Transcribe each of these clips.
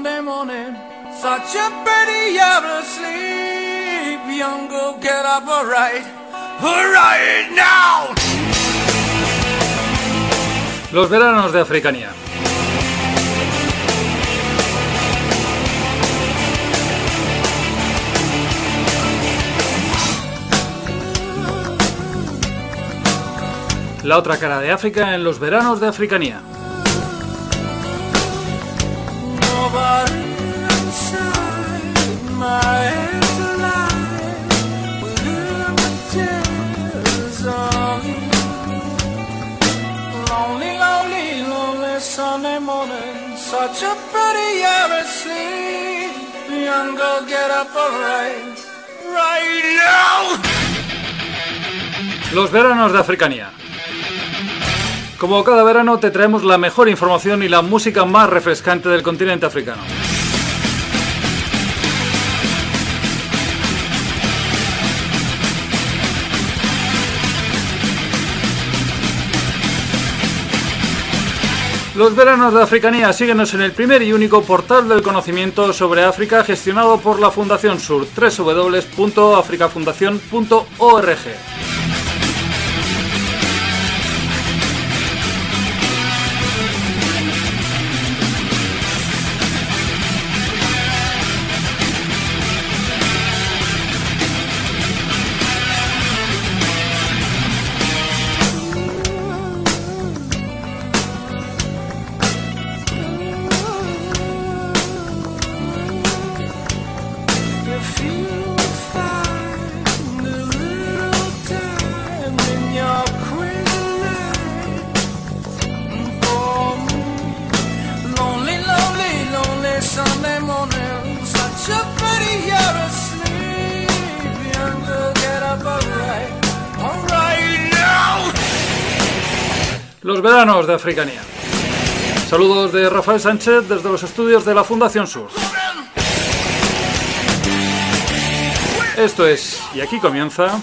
Sunday morning. Such a pretty hour of sleep. Young girl, get up, alright now. Los veranos de Africania. La otra cara de África en los veranos de Africania. Sunday morning, such a pretty hour of sleep. Young girl, get up, alright now. Los veranos de Africania. Como cada verano te traemos la mejor información y la música más refrescante del continente africano. Los veranos de Africania, síguenos en el primer y único portal del conocimiento sobre África gestionado por la Fundación Sur, www.africafundacion.org. Los veranos de Africania. Saludos de Rafael Sánchez desde los estudios de la Fundación Sur. Esto es, y aquí comienza,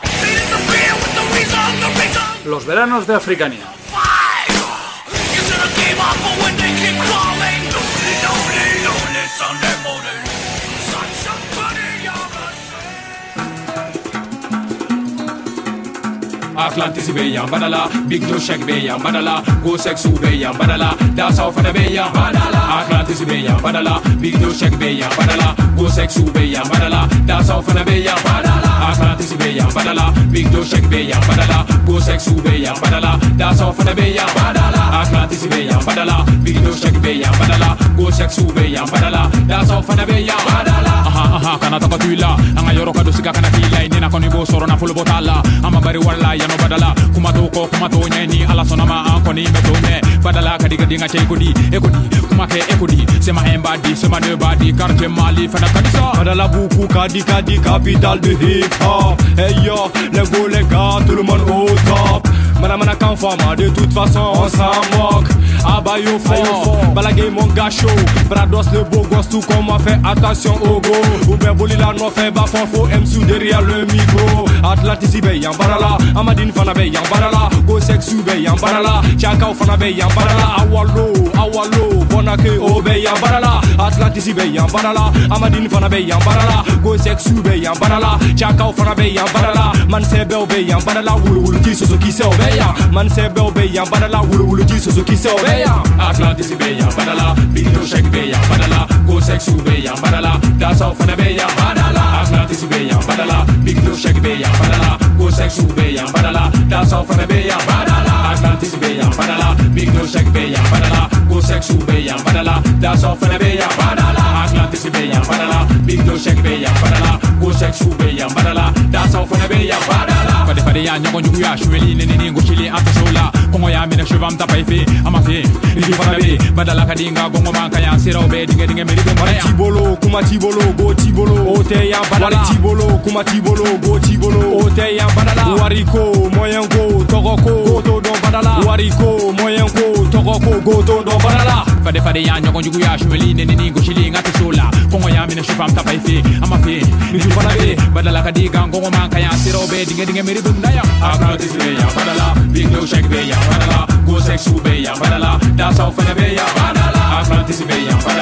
los veranos de Africania. Atlantis be ya badala, Big Joe Shake be ya badala, Go Sexu be ya badala, that's how for the be ya badala. Atlantis be ya badala, Big Joe Shake be ya badala, Go Sexu be ya badala, that's how for the be ya badala. Atlantis be ya badala, Big Joe Shake be ya badala, Go Sexu be ya badala, that's how for the be ya badala. Atlantis be ya badala, Big Joe Shake be ya badala, Go Sexu be ya badala, that's how for the be ya badala. Aha kana takatula, anga yoro kadu sika kana kila inina koni bo soro na full botala, ama bari wala no badala kumato nyeni ala sonama ankoni metone badala kadiga dinga chekodi kumake ekodi sema embadi sema de badi quartier mali fana kadisa badala buku kadi capitale de hip hop. Hey yo les gars tout le monde au top. Mana quand fama de toute façon on s'en moque. Abayo fort balagay mon gars chaud. Brados le beau gosse tout comme moi fait attention au go. Oubien boli la no fait bas fort MC derrière le micro. Atlantis be yan barala Amadine fana be yan barala Go Sexu be yan barala Chakao fana be yan barala Awalo Bonake o be yan barala Atlantis be yan barala Amadine fana be yan barala Go Sexu be yan barala Chakao fana be yan barala Man sebe o be yan barala Wulu ji soso ki se o be yan Man sebe o be yan barala Wulu ji soso ki se o be yan Atlantis be yan barala Big Joe Shake be yan barala Go Sexu be yan barala That's how fana be yan barala Atlantis be yan barala Big Joe Shake be yan badala, Go Sexu be ya badala, that's all for the be ya badala. Atlantis be ya badala, Big Joe Shake be ya badala, Go Sexu be ya badala, that's all for the be ya badala. Atlantis be ya badala, Big Joe Shake be ya badala, Go Sexu be ya badala, that's all for the be ya badala. Fade ya nyongo nyugu ya shweli nene ngo chili antasola, kongo ya mina shwam tapaife, amafe, ili farabe, badala kadinga gongo manka ya sira obe dinge merigo maya. Tibolo kuma tibolo go tibolo, ote ya badala tibolo kuma tibolo go tibolo, ote ya badala wariko moyengo togoko goto don badala wariko moyengo togoko goto don badala. Fade ya nyongo nyugu ya shweli nene ngo chili antasola, kongo ya mina shwam tapaife, amafe, ili farabe, badala kadinga gongo manka ya sira obe dinge merigo maya. Atlantis be ya badala, Big Joe Shake be ya badala, Go Sexu be ya badala, that's all for the be ya badala. Atlantis be ya badala.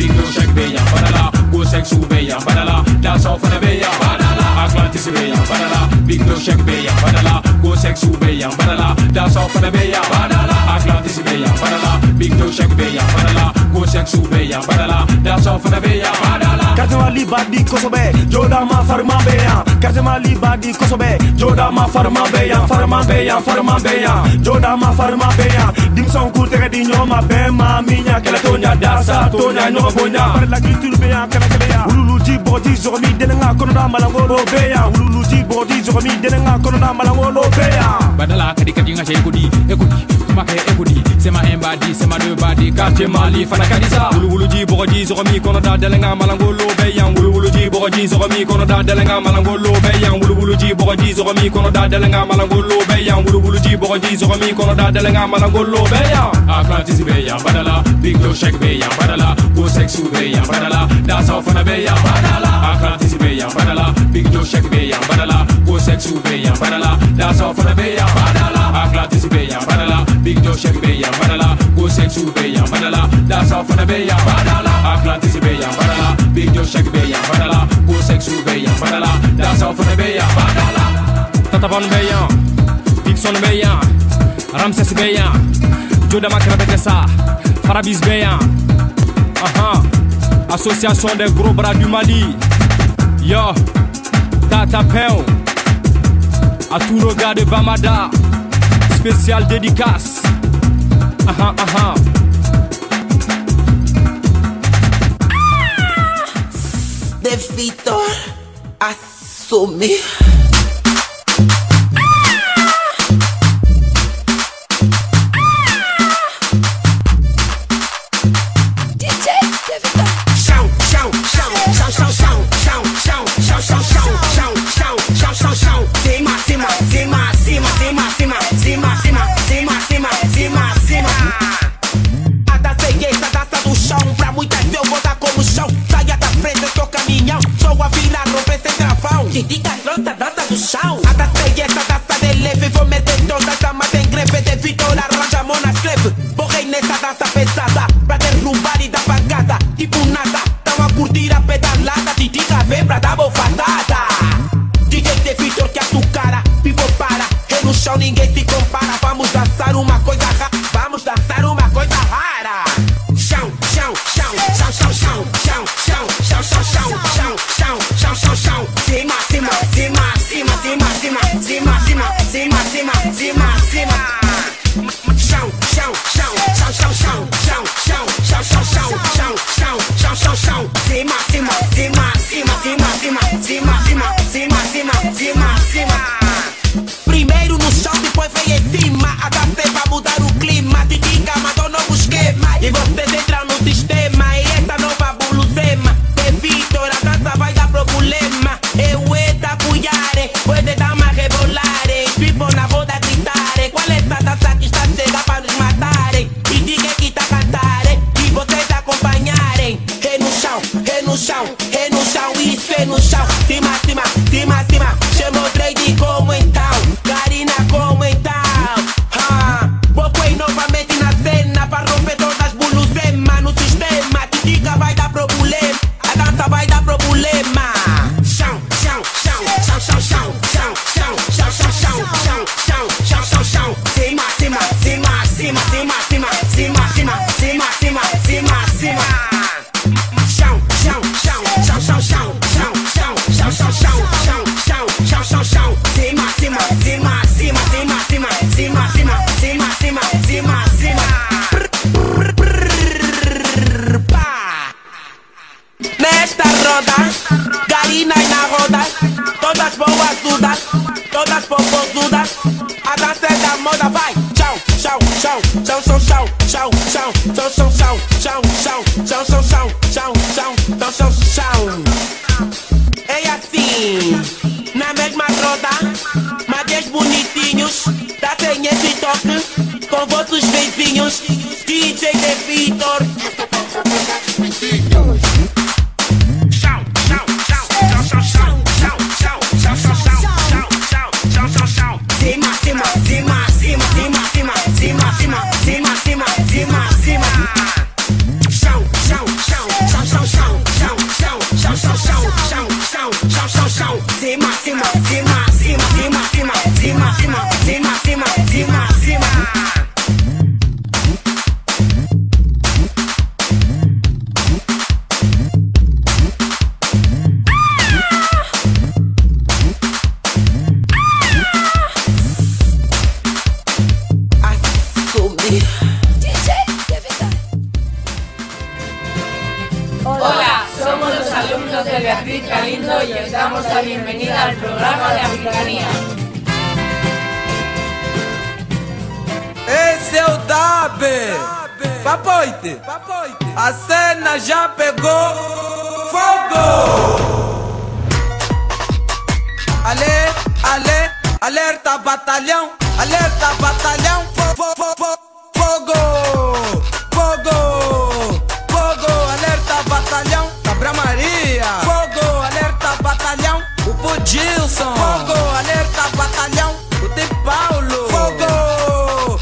Big no check beia, badala. Go sexu beia, badala. Dance off on a beia, badala. Atlantis beia, badala. Big no check beia, badala. Go sexu beia, badala. Dance off on a beia, badala. Atlantis beia, badala. Big no check beia, badala. Go sexu beia, badala. Dance off on a beia, badala. Kazema libadi kosobe, joda ma farma beya. Kazema libadi kosobe, joda ma farma beya, farma beya, farma beya. Joda ma farma beya. Dim son kurte di nyoma bema minya kala tonya dasa tonya nyoma bonya. Par la culture beya kala beya. Ululu ji bodi zomi denenga kono da malangolo beya. Ululu ji bodi zomi denenga kono da malangolo beya. Badala kadi kadi nga ekudi kumaka ekudi. Sema embadi sema deux badi quartier Mali fana kadisa. Ululu ji bodi zomi kono da delenga malangolo beya. Ululu ji bodi zomi kono da delenga malangolo beya. Ululu ji bodi zomi kono da delenga malangolo beya. Ululu ji bodi zomi kono da delenga malangolo beya. Atlantis beya badala. Big no check beya badala. Go sexu beya badala. Dance off on a beya badala. Atlantis beya badala. Big no check beya badala. Go sexu beya badala. Dance off on a beya badala. Atlantis beya badala. Big no check beya badala. Go sexu beya badala. Dance off on a beya badala. Atlantis beya badala. Big no check beya badala. Go sexu beya badala. Dance off on a beya badala. Tatavan beya. Dixon beya. Ramses beya. Joda Makra Betessa. Farabis beya. Association des gros bras du Mali. Yo, Tata Peo. À tous nos gars de Bamada. Spécial dédicace. De Vitor assume. Critica nota, nota do chão. Adatei essa taça de leve. Vou meter todas as damas em greve. De Vitor arranja a mão na escreve. Borrei nessa dança pesada pra derrubar e dar pancada. Tipo nada, tão a curtir a pedalada. Critica vem pra dar bofadada. DJ de Vitor que a tu cara. Pipo para, e no chão ninguém se compara. Vamos dançar uma coisa rara. Vamos dançar uma coisa rara. Chão, chão, chão, chão, chão, chão, chão, chão, chão, chão, chão, chão, chão, chão, chão, chão. Cima, cima, cima, cima, cima, cima, cima, cima, cima, cima, cima, cima. Chão, chão, chão, chão, chão, chão, chão, chão, chão, chão, chão, chão, chão, chão, chão, chão. Cima, cima, cima, cima, cima, cima, cima, cima, cima, cima, cima, cima. Primeiro no chão, depois vem em cima. Adaptei pra mudar o clima. Titica mandou novo esquema. E vocês entram no sistema. E essa nova buluzema. De Vitor, a dança vai dar problema. Eu e da cuiare, puede dar mais rebolare. Pipo na roda gritare. Qual é essa dança que está chega pra nos matarem? E diga que tá cantarem. E vocês acompanharem. É no chão, é no chão, é no chão. Isso é no chão. Cima, cima, cima, cima. Chamou Drake como então. Karina como então. Boquei novamente na cena pra romper todas as buluzemas no sistema. Que diga vai dar problema. A dança vai dar problema. Chão, chão, chão, chão, chão, chão, chão, chão, chão, chão, chão, chão, chão, chão, chão, chão. Cima, cima, cima, cima, cima, cima, cima, cima, cima, cima, cima, cima. Chão, chão, chão, chão, chão, chão, chão, chão, chão, chão, chão, chão, chão, chão, chão, chão. Cima, cima, cima, cima, cima, cima, cima, cima, cima, cima, cima, cima. Nesta roda, Karina e na roda, todas boazudas, todas popozudas. A dança é da moda, vai! Chão, chão, chão, chão, chão, chão, chão, chão, chão, chão, chão, chão, chão, chão, chão, chão, chão, chão, chão, chão. É assim, na mesma roda, mas 10 bonitinhos, tá sem esse toque, com vossos vizinhos, DJ de Vitor. Cima, cima, cima, cima, cima, cima, cima, cima, cima, cima, cima, cima. Chão, chão, chão, chão, Alumnos de Beatriz Galindo y os damos la bienvenida al programa de Africanía. Esse é o Dabe, Papoite, a cena já pegou fogo. Alerta batalhão, fogo, alerta batalhão, Cabra Maria, fogo, alerta batalhão, o Pudilson, fogo, alerta batalhão, o T. Paulo, fogo,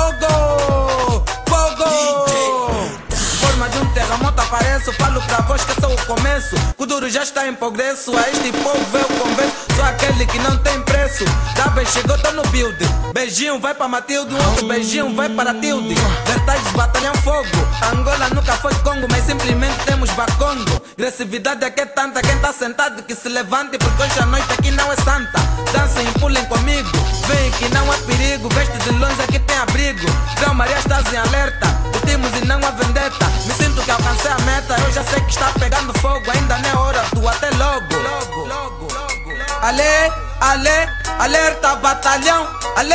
forma de um terremoto aparece, falo pra vós que sou o começo, o duro já está em progresso, a este povo eu convenço, sou aquele que não tem preço, Dabe chegou, tô no build, beijinho vai pra Matilde, outro beijinho vai para Tilde, Vertagens batalham fogo, Angola nunca foi Congo, mas simplesmente temos Bacongo, agressividade aqui é tanta, quem tá sentado que se levante, porque hoje a noite aqui não é santa, dancem e pulem comigo, vem que não há perigo, veste de longe aqui tem abrigo, Grão Maria estás em alerta, curtimos e não há vendetta, me sinto que alcancei a meta, eu já sei que está pegando fogo, ainda não é hora, tu até logo. Alerta batalhão,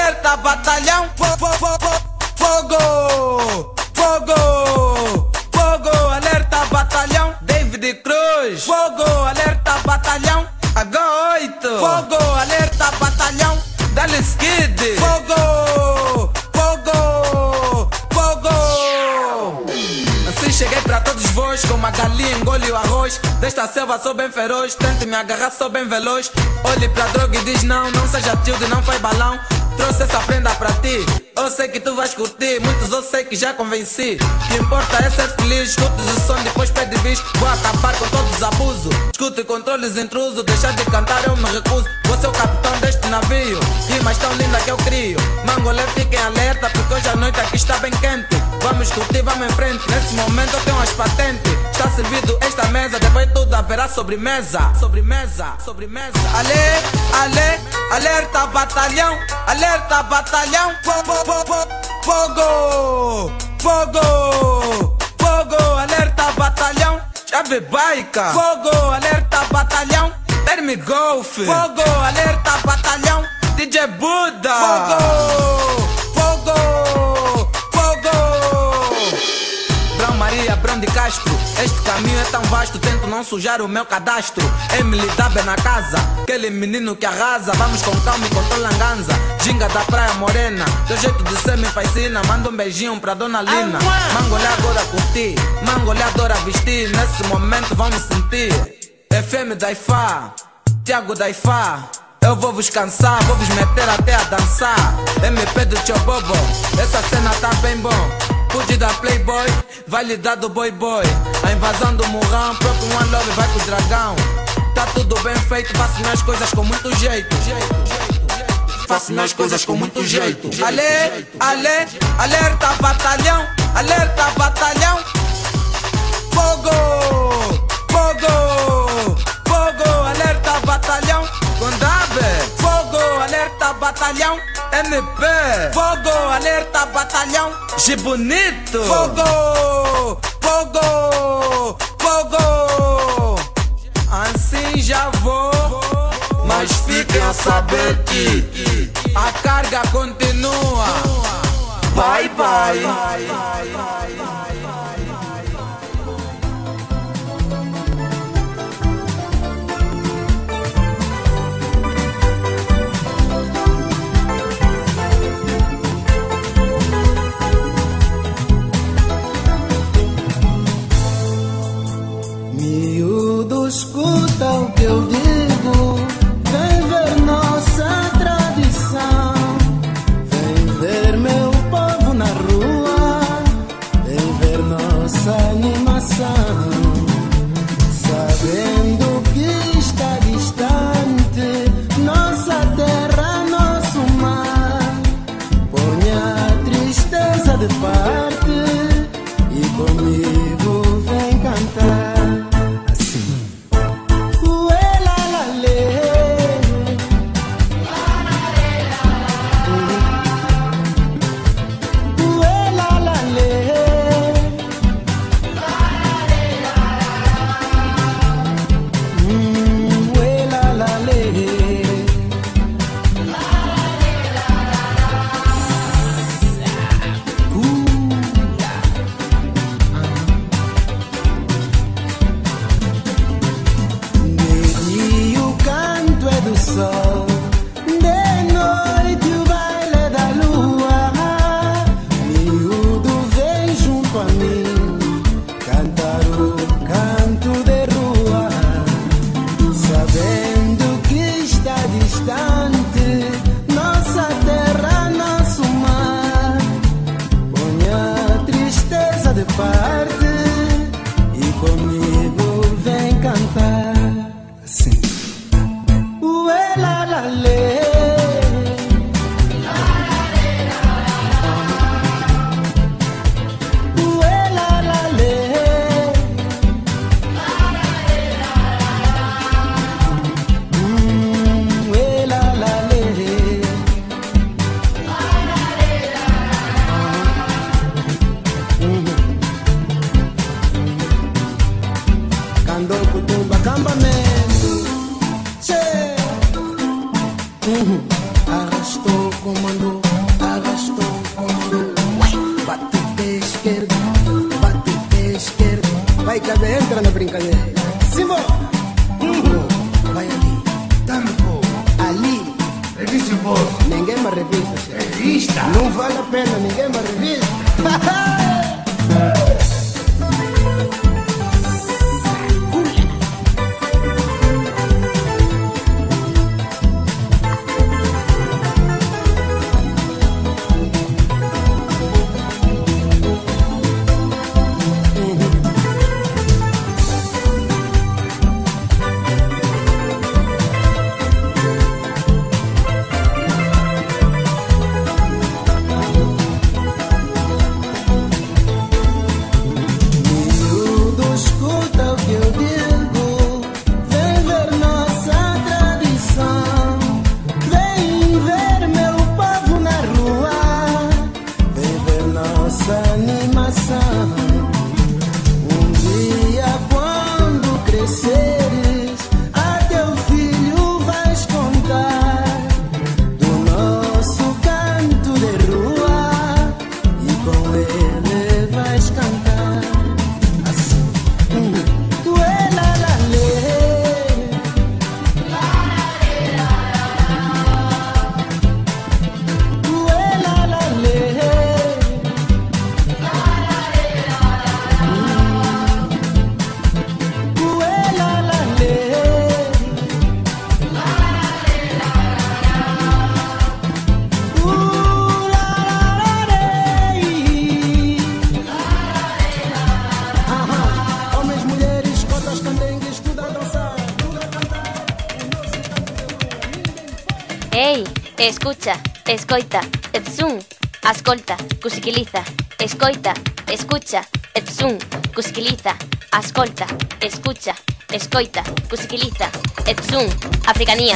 fogo, alerta batalhão, David Cruz, fogo, alerta batalhão, H8, fogo, alerta batalhão, Dallas Kid, fogo. Assim cheguei pra todos vós, como a galinha engole o arroz, desta selva sou bem feroz, tente me agarrar sou bem veloz, olhe pra droga e diz não seja tilde, não faz balão, trouxe essa prenda pra ti, eu sei que tu vais curtir, muitos eu sei que já convenci, o que importa é ser feliz, escutes o som depois pede bis, vou acabar com todos os abusos, escute controles intrusos, deixar de cantar eu me recuso, vou ser o capitão deste navio, rimas tão linda que eu crio, Mangolé fiquem alerta, porque hoje a noite aqui está bem quente, vamos curtir, vamos em frente, nesse momento eu tenho as patentes, está servido esta mesa, depois tudo haverá sobremesa, alerta batalhão, fogo, alerta batalhão, chave baica, fogo, alerta batalhão, Termi Golf, fogo, alerta batalhão, DJ Buda, fogo, Grão Maria, Brão de Castro, este caminho é tão vasto, tento não sujar o meu cadastro, Emily Dabe na casa, aquele menino que arrasa, vamos com calma e controla a ganza, ginga da praia morena, teu jeito de ser me fascina, manda um beijinho pra Dona Lina, Mangolé adora curtir, Mangolé adora vestir, nesse momento vamos sentir, FM da Ifá, Tiago da Ifá, eu vou vos cansar, vou vos meter até a dançar, MP do Tio Bobo, essa cena tá bem bom, Pude da Playboy, vai lhe dar do Boy Boy, a invasão do Murrão, próprio One Love vai com o dragão, tá tudo bem feito, faço minhas coisas com muito jeito, faço minhas coisas com muito jeito, alerta batalhão, fogo, alerta batalhão, Condabe, fogo, alerta batalhão, MP, fogo, alerta batalhão, Gibonito, fogo, assim já vou, mas fiquem a saber que a carga continua, bye. Escuta o que eu digo, vem ver nossa tradição, vem ver meu povo na rua, vem ver nossa animação, sabendo que está distante nossa terra, nosso mar, põe a tristeza de parte e comigo vem cantar. Vai caber, entra na brincadeira. Simbo! Vai ali. Dá-me fogo. Ali. Revista o bolso. Ninguém me revista, chefe. Revista? Não vale a pena, ninguém me revista. Ei, escucha, escoita, etsum, ascolta, cusiquiliza, escoita, escucha, etsum, cusiquiliza, ascolta, escucha, escoita, cusiquiliza, etsum, africanía.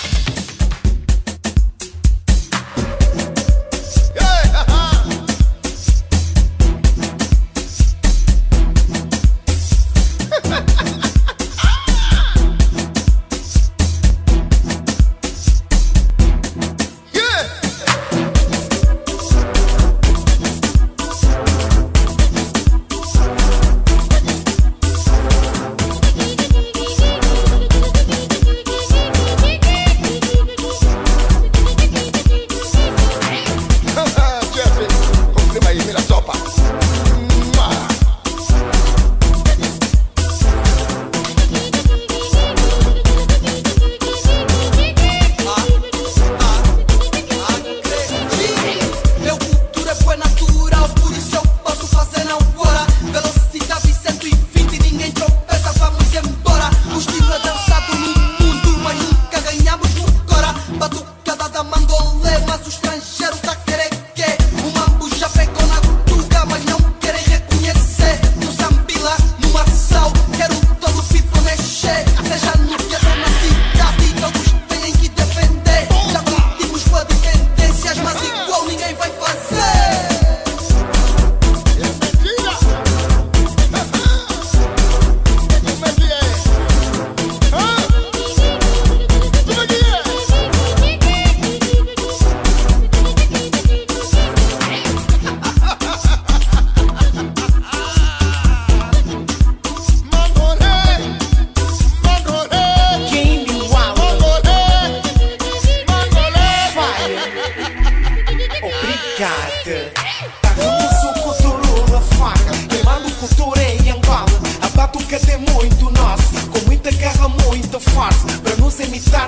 Para nos imitar,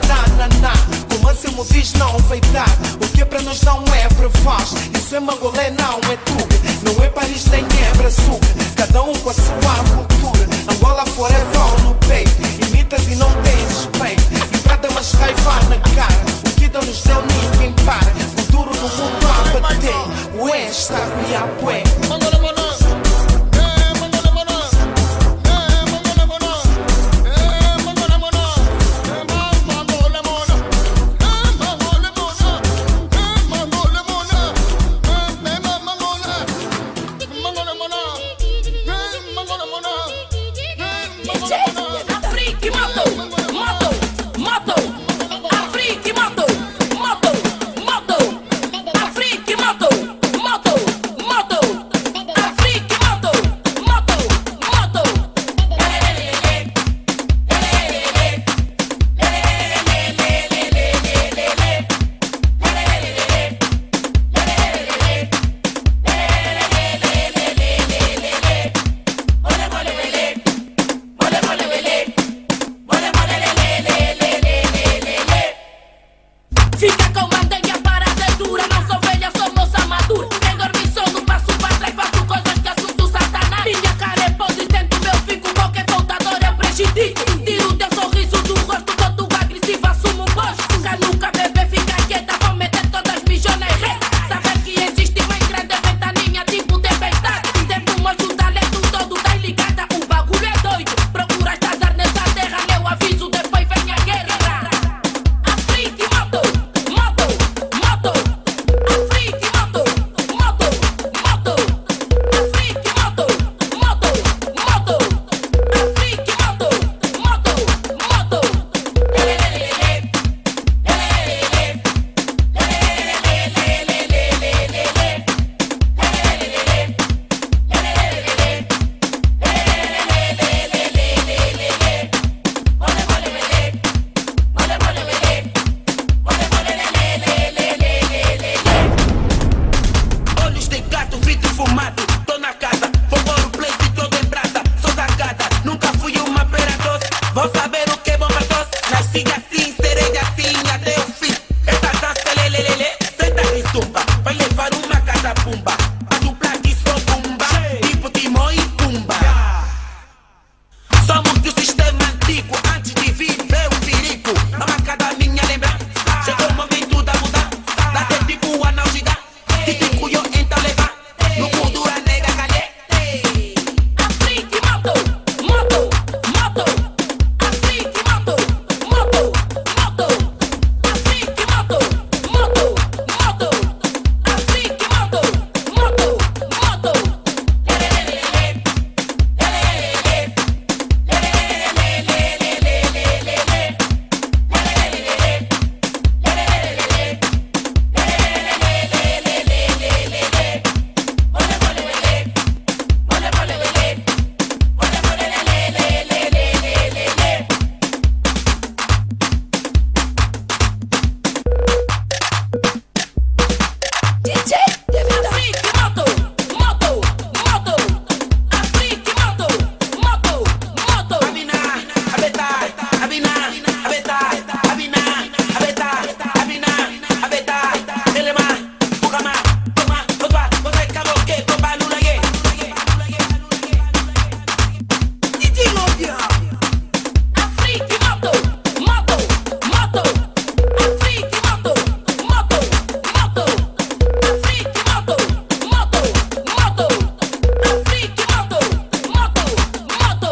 como assim me diz não vai dar. O que para nós não é para vós. Isso é Mangolé, não é Tuga. Não é Paris nem é Brasil. Cada um com a sua cultura. Angola forever no peito. Imitas e não tens respeito. E trata mais raiva na cara. Vou saber o que é bom pra todos. Nasci assim, serei assim até o fim. Essa dança lelelele, senta e zumba. Vai levar uma cada pumba. A dupla que só pumba, tipo Timão e Pumba. Somos do sistema antigo, antes de viver o perigo. Na marca da minha lembrança, chegou o momento da mudança. Dá ser tipo analgida, se fico eu então levar. No mundo a nega cadê? Afrique moto, moto, moto. Afrique moto, moto, moto. Afrique moto, moto, moto. Afrique moto, moto, moto. DJ Afrique moto, moto, moto. Afrique moto, moto, moto. Abina, abeta, abina, abeta, abina, abeta, abina, abeta. Elema, bukama, toma, toma, você acabou que toma lula ye. DJ Lobia. Afrique moto, moto, moto. Afrique moto, moto, moto. Afrique moto, moto, moto. Afrique moto, moto, moto.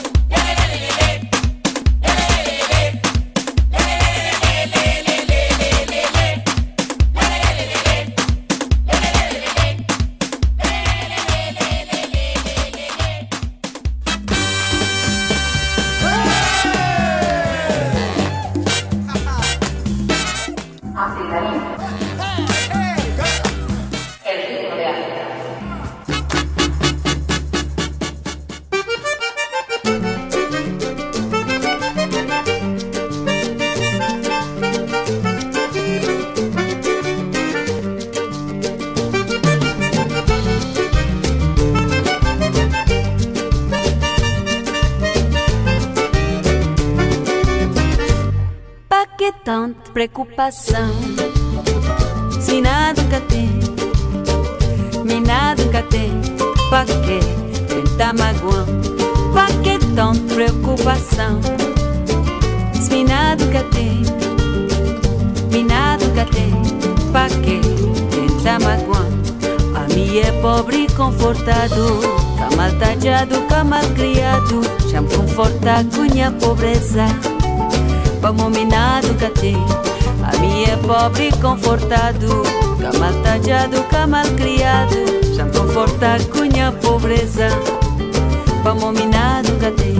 Pra que tanta preocupação? Se nada nunca tem, me nada nunca tem. Pra que tentar magoar? Pra que tanta preocupação? Se me nada nunca tem, me nada nunca tem. Pra que tentar magoar? A mim é pobre e confortado, cá mal tadjado, cá mal criado. Já me conforta com minha pobreza. Vamos minar nunca tem. A mim é pobre e confortado, cá mal tadjado, cá mal criado. Já me conforta com minha pobreza. Vamos minar nunca tem.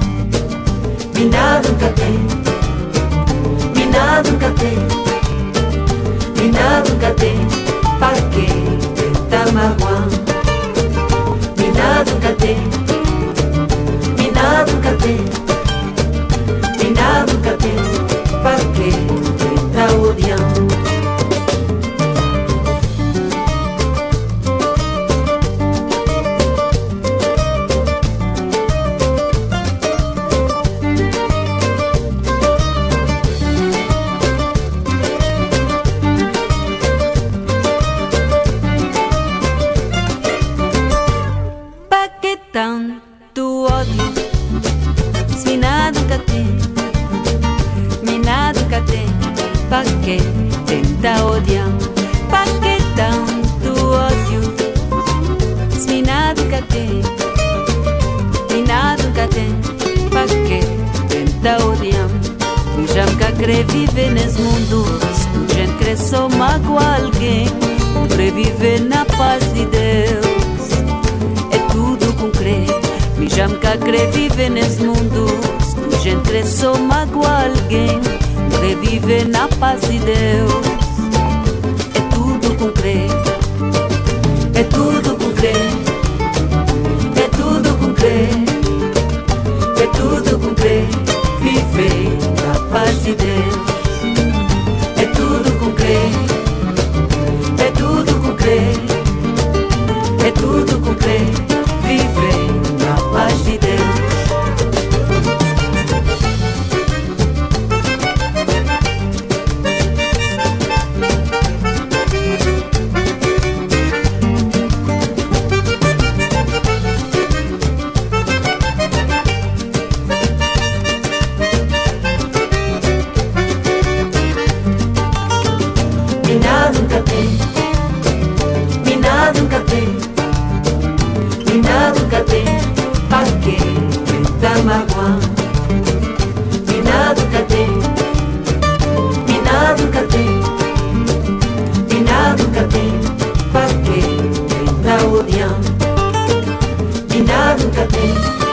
Minar nunca tem. Minar nunca tem. Minar nunca tem. Pra que tentar magoar? Minar nunca tem. Minar nunca tem. Minar nunca tem. Pra que tentar odiar? Pra que tanto ódio? Se me nada nunca tem, me nada nunca tem. Pra que tentar odiar? Pra que tanto ódio? Se me nada nunca tem, me nada nunca tem. Pra que tentar odiar? Me já nunca querer viver nesse mundo. Se gente querer só magoar alguém, querer viver na paz de Deus. É tudo com crer. Me já nunca querer viver nesse mundo. Se gente querer só magoar alguém, querer viver na paz de Deus. É tudo com crer. É tudo com crer. É tudo com crer. É tudo com crer. Viver na paz de Deus. É tudo com crer. É tudo com crer. É tudo com crer. Viver na paz de Deus. magua. Minado cate, pa' que te odian. Minado cate,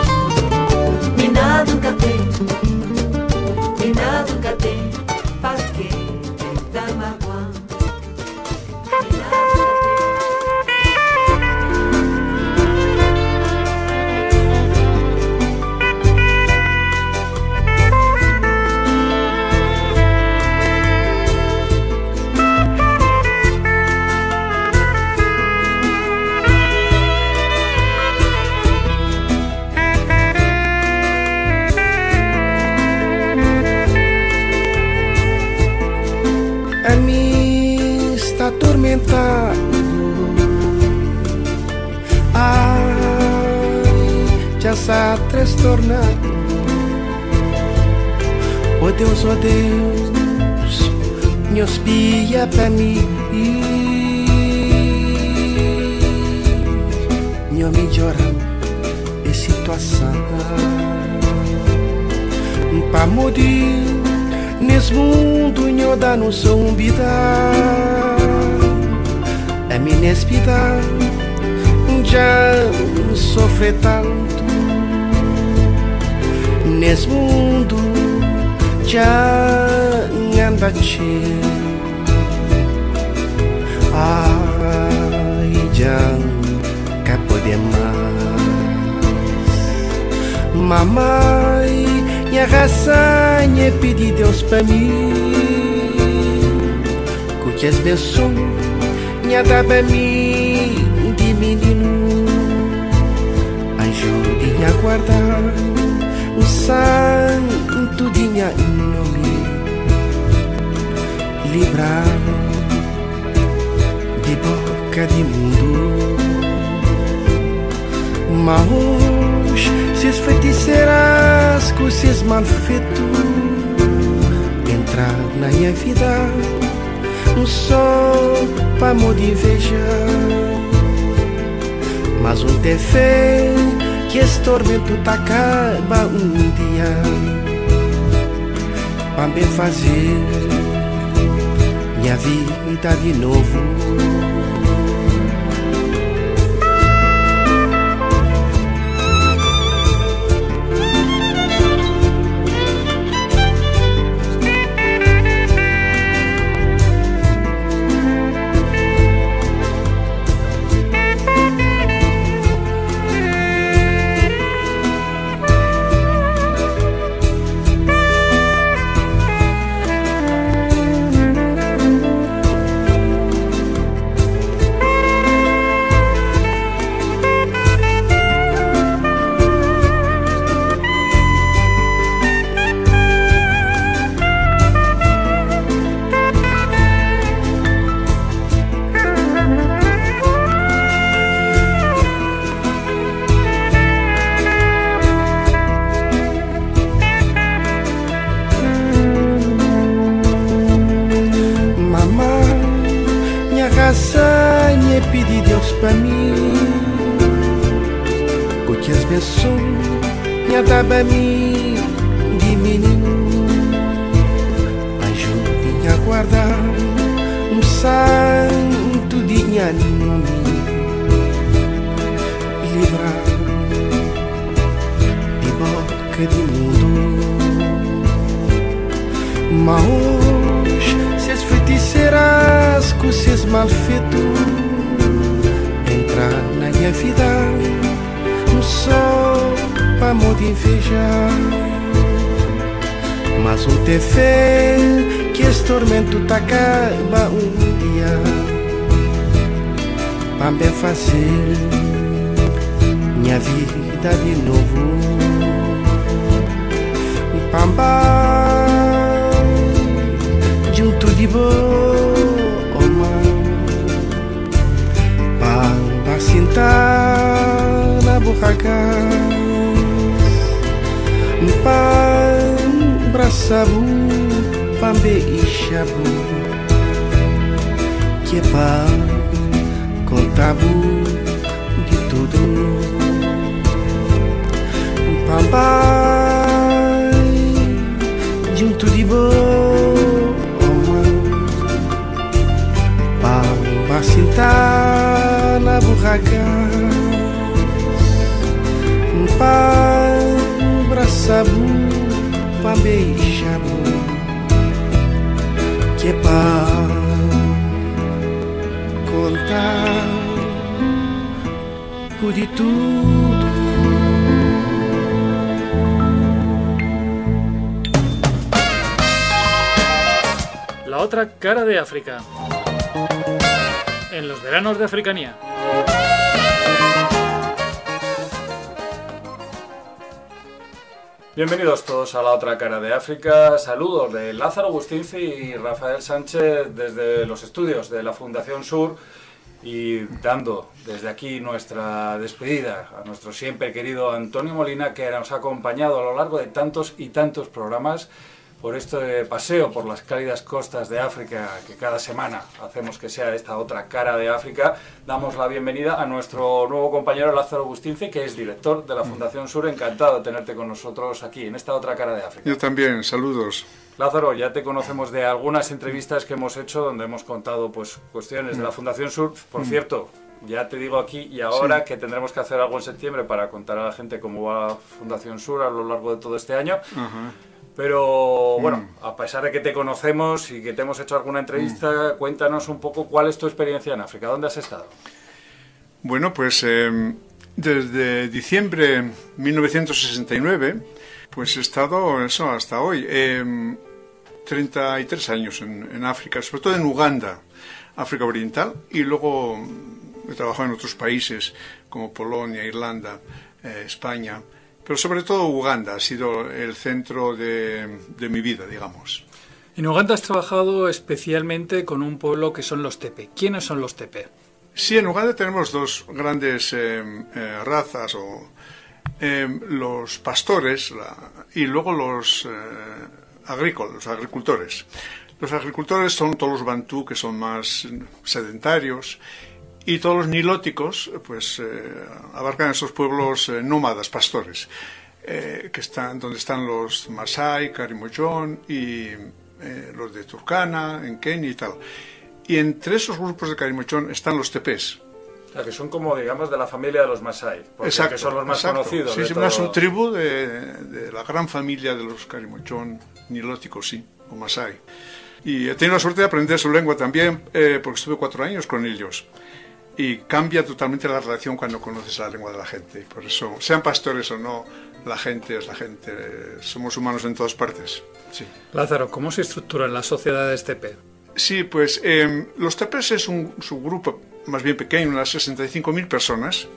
pa' que te magua. A mim está atormentado. Ai, já está transtornado. Oh Deus, me espia para mim. Não melhora a situação. Para morrer nesse mundo, não dá no som vida. A minha vida já sofre tanto. Nesse mundo já anda cheio. Ai, já cá pode mais. Mamãe, minha raça, minha pedi Deus para mim. Que as bênçãos minha dá para mim de menino. Ajude-me a guardar o santo de minha nome. Livrar de boca de mundo. Mas se feiticeiras com esses malfeitos entrar na minha vida, só para me invejar. Mas ter fé que esse tormento tá acaba dia. Para me fazer minha vida de novo. Minha pedi Deus para mim, que as bênçãos minha dá para mim de menino. Ajude-me a guardar um santo de minha nome. Livrar de boca de mundo. Mas se as feiticeiras com seus malfeitos entrar na minha vida, só para me invejar. Mas ter fé que esse tormento tá acaba dia. Para me fazer minha vida de novo. Pamba junto de boa, pamba sentar na borraca, pam braçabu, pambe e chabu, que é pam contabu de tudo, pamba pra beijar que é pra contar por de tudo. La otra cara de África. En los veranos de Africanía. Bienvenidos todos a La Otra Cara de África. Saludos de Lázaro Agustinci y Rafael Sánchez desde los estudios de la Fundación Sur y dando desde aquí nuestra despedida a nuestro siempre querido Antonio Molina, que nos ha acompañado a lo largo de tantos y tantos programas por este paseo por las cálidas costas de África que cada semana hacemos que sea esta otra cara de África. Damos la bienvenida a nuestro nuevo compañero Lázaro Agustinci, que es director de la Fundación Sur. Encantado de tenerte con nosotros aquí en esta otra cara de África. Yo también, saludos. Lázaro, ya te conocemos de algunas entrevistas que hemos hecho donde hemos contado pues cuestiones de la Fundación Sur. Por cierto, ya te digo aquí y ahora que tendremos que hacer algo en septiembre para contar a la gente cómo va Fundación Sur a lo largo de todo este año. Ajá. Pero bueno, a pesar de que te conocemos y que te hemos hecho alguna entrevista, cuéntanos un poco cuál es tu experiencia en África. ¿Dónde has estado? Bueno, pues desde diciembre de 1969, pues he estado eso hasta hoy, 33 años en África, sobre todo en Uganda, África Oriental, y luego he trabajado en otros países como Polonia, Irlanda, España. Pero sobre todo Uganda ha sido el centro de mi vida, digamos. En Uganda has trabajado especialmente con un pueblo que son los Tepe. ¿Quiénes son los Tepe? Sí, en Uganda tenemos dos grandes razas, los pastores y luego los agricultores. Los agricultores son todos los bantú, que son más sedentarios, y todos los nilóticos pues abarcan esos pueblos nómadas, pastores, donde están los Masai, Karimojong y los de Turkana, en Kenia y tal. Y entre esos grupos de Karimojong están los tepés. O sea, que son como, digamos, de la familia de los Masai, porque exacto, que son los más conocidos. Sí, es una subtribu de la gran familia de los Karimojong nilóticos, sí, o Masai. Y he tenido la suerte de aprender su lengua también, porque estuve 4 años con ellos. Y cambia totalmente la relación cuando conoces la lengua de la gente. Por eso, sean pastores o no, la gente es la gente. Somos humanos en todas partes. Sí. Lázaro, ¿cómo se estructuran las sociedades tepe? Sí, pues los tepes es un subgrupo más bien pequeño, unas 65.000 personas.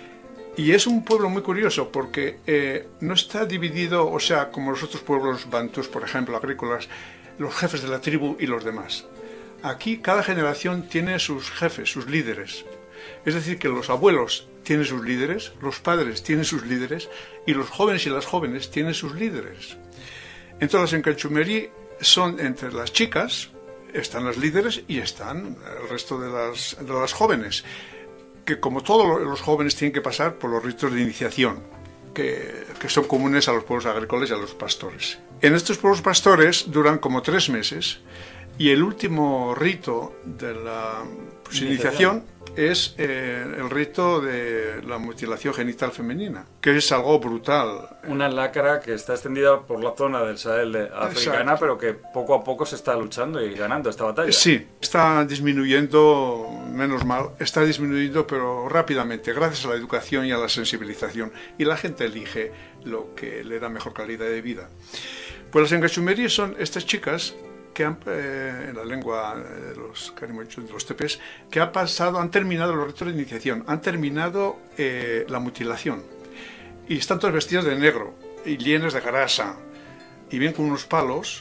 Y es un pueblo muy curioso porque no está dividido, o sea, como los otros pueblos bantús, por ejemplo, agrícolas, los jefes de la tribu y los demás. Aquí cada generación tiene sus jefes, sus líderes. Es decir, que los abuelos tienen sus líderes, los padres tienen sus líderes y los jóvenes y las jóvenes tienen sus líderes. Entonces, en Cachumeri son entre las chicas, están las líderes y están el resto de las jóvenes, que como todos los jóvenes tienen que pasar por los ritos de iniciación, que son comunes a los pueblos agrícolas y a los pastores. En estos pueblos pastores duran como 3 meses. Y el último rito de la iniciación es el rito de la mutilación genital femenina, que es algo brutal. Una lacra que está extendida por la zona del Sahel africana, exacto, pero que poco a poco se está luchando y ganando esta batalla. Sí, está disminuyendo, menos mal, está disminuyendo, pero rápidamente, gracias a la educación y a la sensibilización. Y la gente elige lo que le da mejor calidad de vida. Pues las Encachumeri son estas chicas que en la lengua de los Karimojong, de los tepes, que han terminado los ritos de iniciación, han terminado la mutilación. Y están todas vestidas de negro, y llenas de grasa, y bien con unos palos,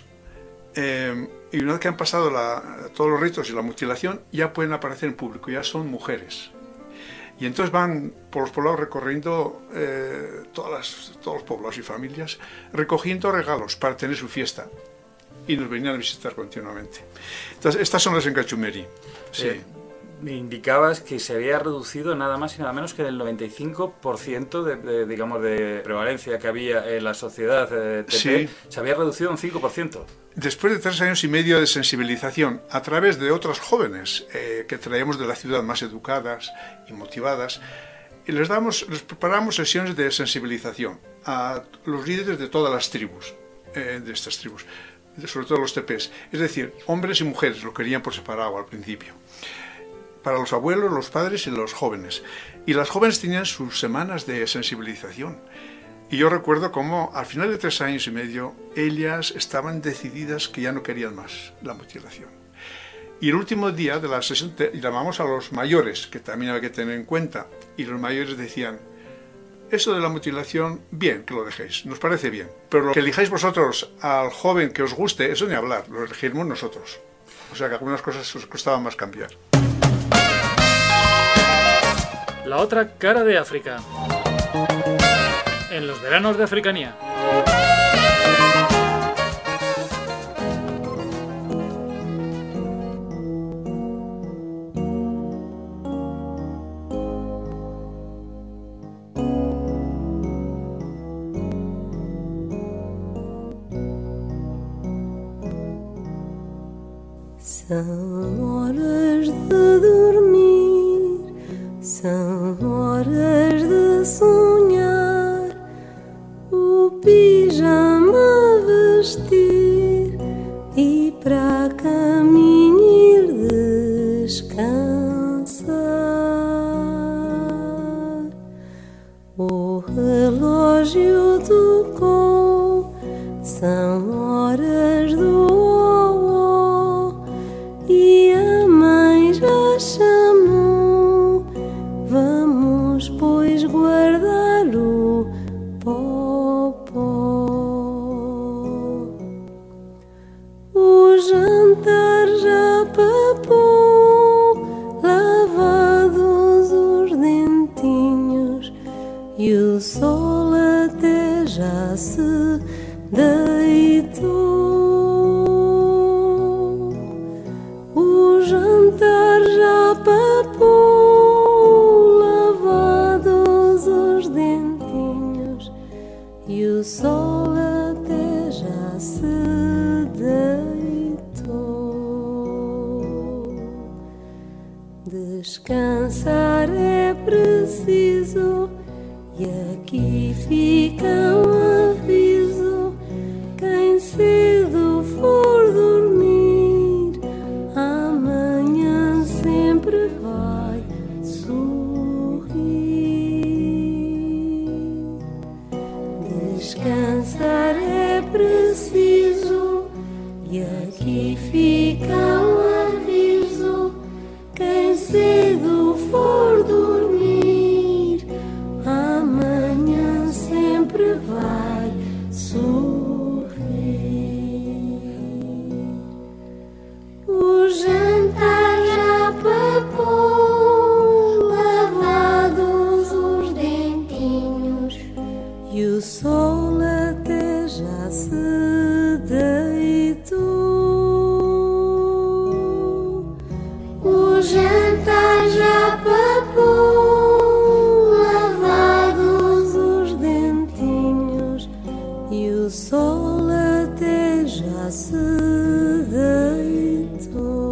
y una vez que han pasado todos los ritos y la mutilación, ya pueden aparecer en público, ya son mujeres. Y entonces van por los poblados recorriendo todos los poblados y familias, recogiendo regalos para tener su fiesta. Y nos venían a visitar continuamente. Entonces, estas son las Encachumeri. Sí. Me indicabas que se había reducido nada más y nada menos que del 95% de prevalencia que había en la sociedad TP, sí, se había reducido un 5%. Después de 3 años y medio de sensibilización a través de otras jóvenes que traíamos de la ciudad más educadas y motivadas, y les preparamos sesiones de sensibilización a los líderes de todas las tribus, de estas tribus, sobre todo los tepés. Es decir, hombres y mujeres lo querían por separado al principio. Para los abuelos, los padres y los jóvenes. Y las jóvenes tenían sus semanas de sensibilización. Y yo recuerdo cómo al final de 3 años y medio ellas estaban decididas que ya no querían más la mutilación. Y el último día de la sesión llamamos a los mayores, que también hay que tener en cuenta, y los mayores decían: eso de la mutilación, bien que lo dejéis, nos parece bien, pero lo que elijáis vosotros al joven que os guste, eso ni hablar, lo elegimos nosotros. O sea que algunas cosas os costaba más cambiar. La otra cara de África. En los veranos de Africanía. São horas de dormir, são horas de sonhar, o pijama vestir e para caminho ir descansar. O relógio tocou, são horas do e a mãe já chamou, vamos pois guardar o popó. O jantar já papou, lavados os dentinhos, e o sol até já se deitou. O jantar já papou, lavados os dentinhos, e o sol até já se deitou. Descansar é preciso, e aqui fica um aviso: quem cedo for dormir, amanhã sempre vai sorrir. Descansar é preciso, e aqui fica um aviso: quem cedo for dormir, amanhã sempre vai sorrir. O jantar já papou, lavados os dentinhos, e o sol até já se deitou. O jantar já papou, lavados os dentinhos, e o sol até já se deitou.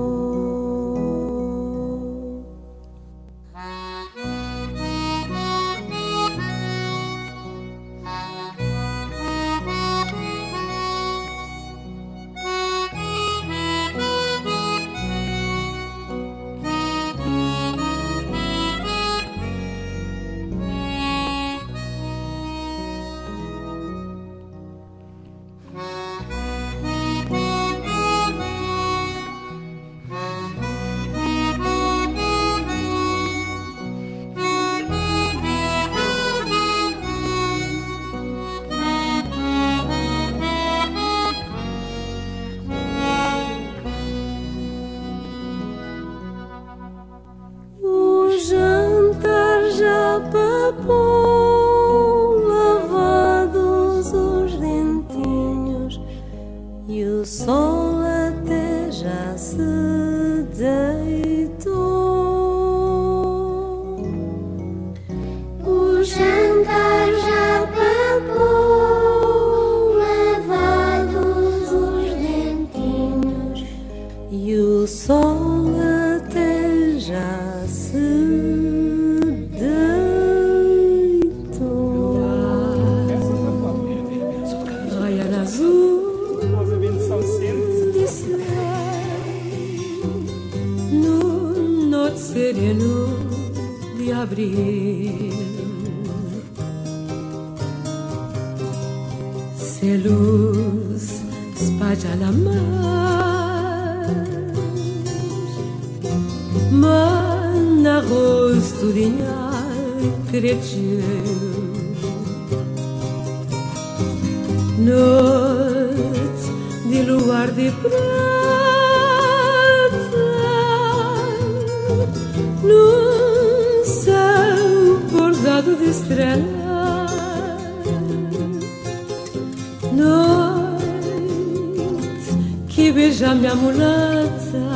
O jantar já papou, lavados os dentinhos, e o sol até já se deitou. O jantar já papou, lavados os dentinhos, e o sol até já se deitou. abril. Se luz espalha la mar, mas na rosto cresceu. Noite de luar de prata, num céu bordado de estrelas. Noite que beija minha mulata,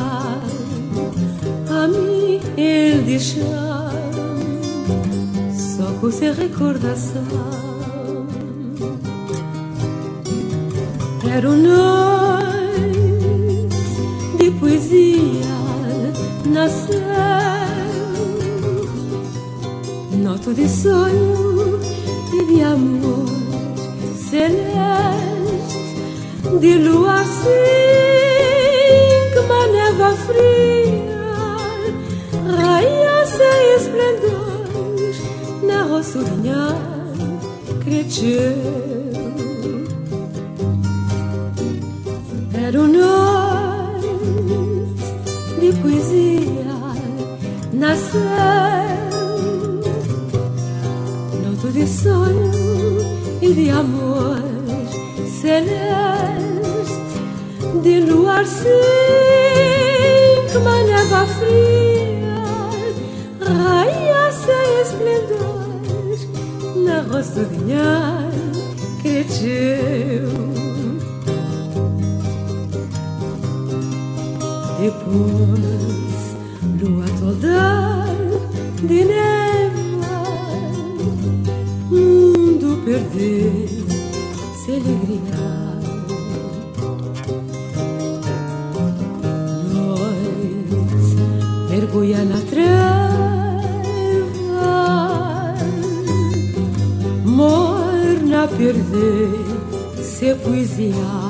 a mim ele deixa só com sem recordação. Era uma noite de poesia na céu, noite de sonho e de amor celeste, de luar assim, uma neva fria, raia sem esplendor, na roçurinha cresceu. Era uma noite de poesia na céu, noite de sonho e de amor celeste, de luar sim, uma neva fria, raia sem esplendor, na roçurinha cresceu. Depois, lua toda de neva, mundo perder se alegria. Noite mergulha na treva, morna perder se poesia.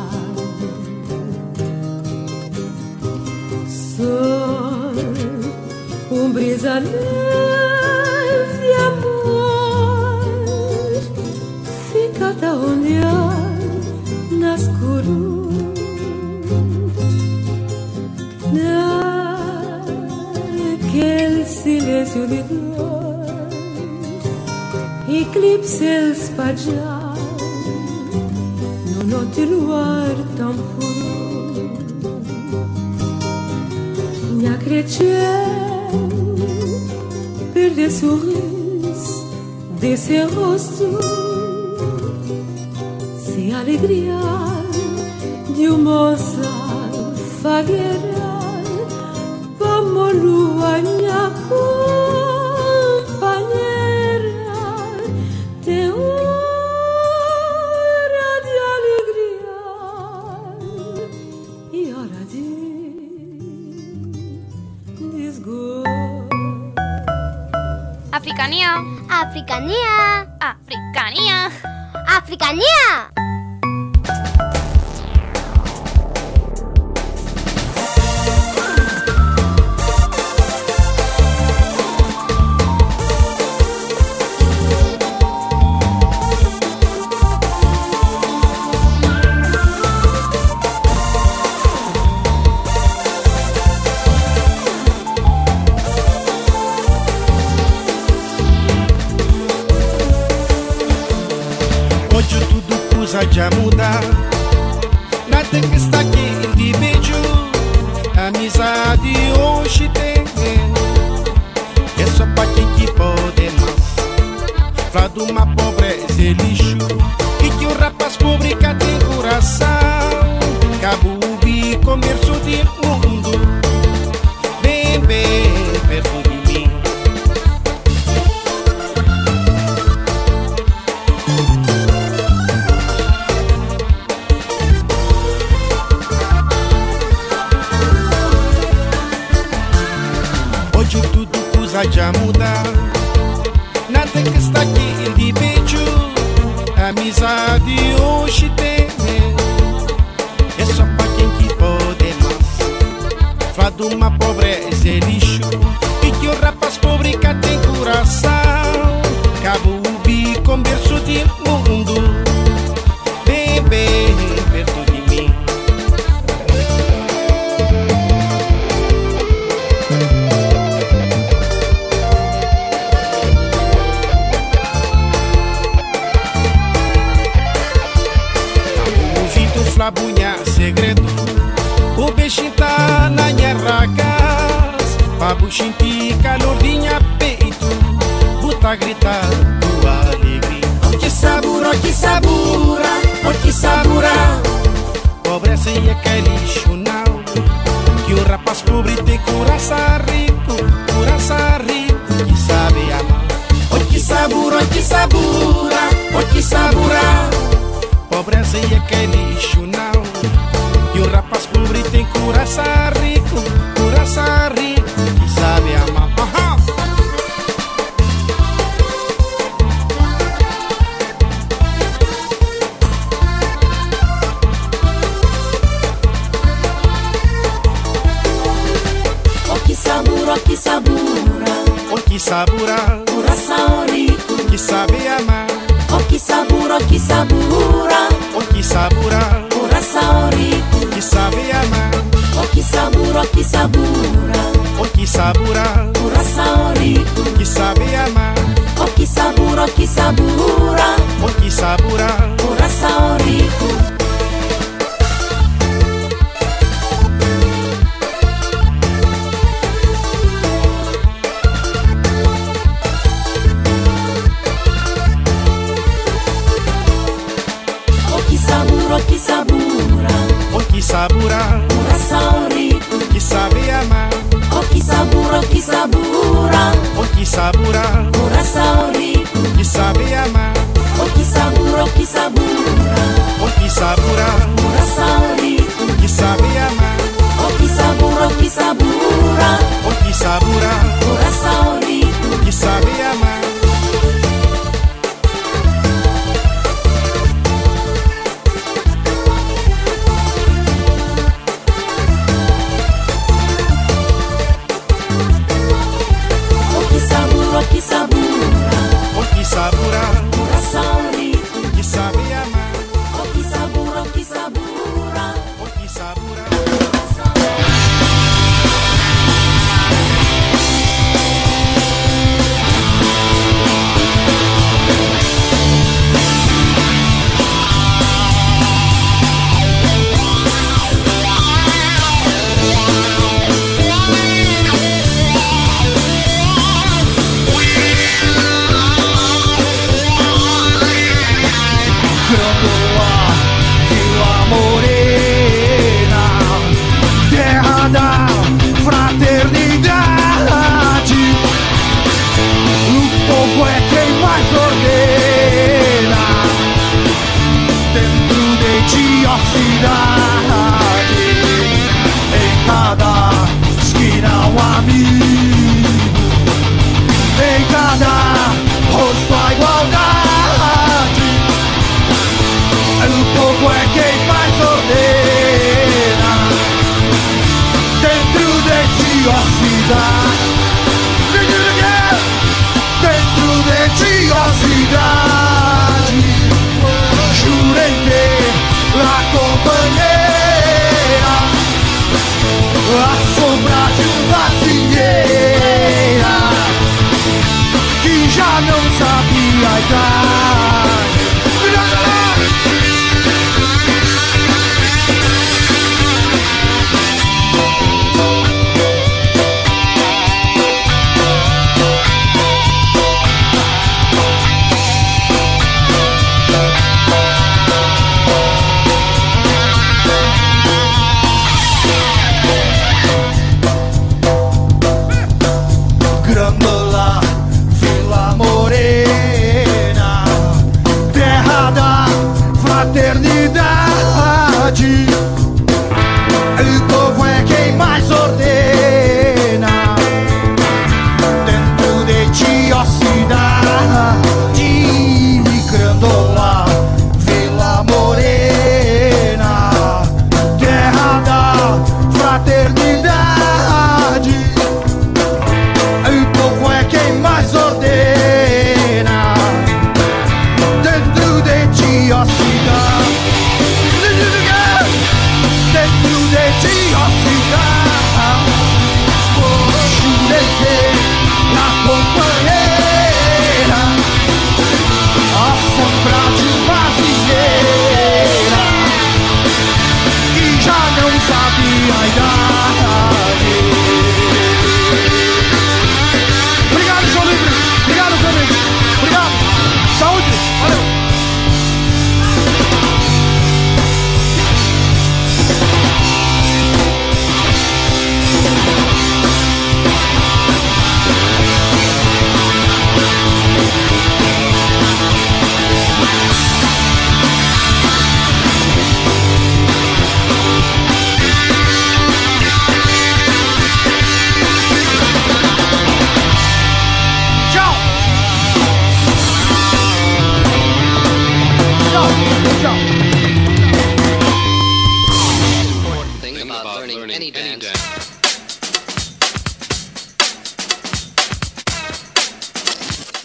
Brisa leve amor, fica da onde há na escuro, naquele silêncio de dor, eclipse espalhar no noite luar tão puro, minha cresceu. Perder sorriso desse rosto, sem alegria de uma moça fagueira, como lua minha companheira, tem hora de alegria e hora de desgosto. Africania. Africania. Africania. Africania. Já mudar, nada que está aqui de beijo, amizade hoje tem, é só pra quem que pode mais, falar de uma pobreza e lixo, e que o rapaz pobre cá tem coração, cabo o comércio de mundo, bem, bem perto de mim. Já mudar, nada que está aqui de beijo, amizade hoje tem, é só pra quem que pode mais, falar de uma pobreza e lixo, e que o rapaz pobre cá tem coração. deste mundo, bem, bem perto de mim. Ouvindo flabunha segredo, o bichinho tá na minha racas, pra buchinho de calorinha peito, botar gritando alegria. Oh que sabura, oh que sabura, oh que sabura. Pobre assim é que lixo não, que o rapaz pobre tem coração rico, que sabe amar. Oh que sabura, oh que sabura, oh que sabura. Pobre assim é que lixo não, que o rapaz pobre tem coração rico, que sabe amar. Oh que sabura, oh que sabura, oh que sabura, coração rico, que sabe amar. Oh que sabura, oh que sabura, oh que sabura, coração rico, que sabe amar. Oh que sabura, oh que sabura, oh que sabura, coração rico, que sabe amar. Oh que sabura, oh que sabura, oh que sabura, coração rico. Oh que sabura, oh que sabura, coração rico, que sabe amar. Oh que sabura, oh que sabura, oh que sabura, coração rico, que sabe amar. Oh que sabura, oh que sabura, oh que sabura, coração rico, que sabe amar. Oh que sabura, oh que sabura, oh que sabura, coração rico, que sabe amar. Oh que sabura, oh que sabura, coração rico, que sabe amar. Oh que sabura, oh que sabura, oh que sabura.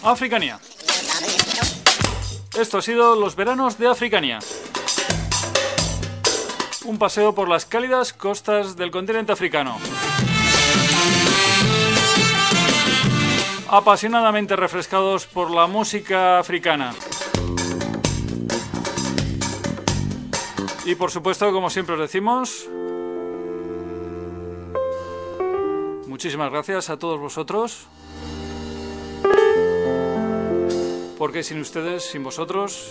Africanía. Esto ha sido los veranos de Africanía. Un paseo por las cálidas costas del continente africano. Apasionadamente refrescados por la música africana. Y por supuesto, como siempre os decimos, muchísimas gracias a todos vosotros, porque sin ustedes, sin vosotros,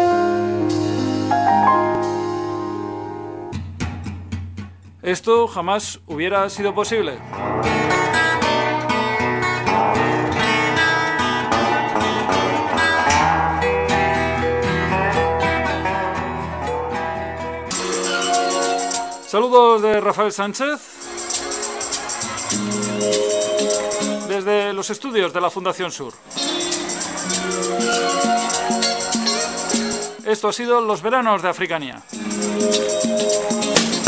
esto jamás hubiera sido posible. Saludos de Rafael Sánchez desde los estudios de la Fundación Sur. Esto ha sido los veranos de Africanía.